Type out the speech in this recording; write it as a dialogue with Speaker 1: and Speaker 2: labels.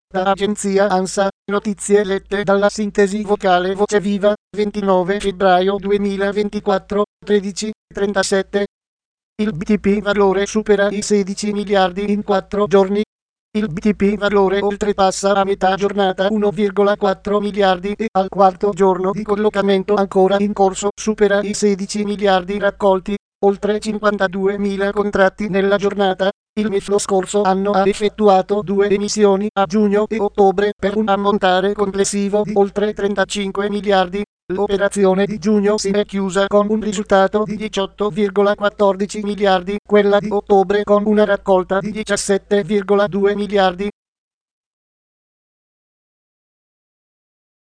Speaker 1: Da agenzia ANSA, notizie lette dalla sintesi vocale Voce Viva, 29 febbraio 2024, 13:37. Il BTP valore supera i 16 miliardi in 4 giorni. Il BTP valore oltrepassa a metà giornata 1,4 miliardi e al quarto giorno di collocamento ancora in corso supera i 16 miliardi raccolti, oltre 52.000 contratti nella giornata. Il MEF lo scorso anno ha effettuato 2 emissioni a giugno e ottobre per un ammontare complessivo di oltre 35 miliardi. L'operazione di giugno si è chiusa con un risultato di 18,14 miliardi, quella di ottobre con una raccolta di 17,2 miliardi.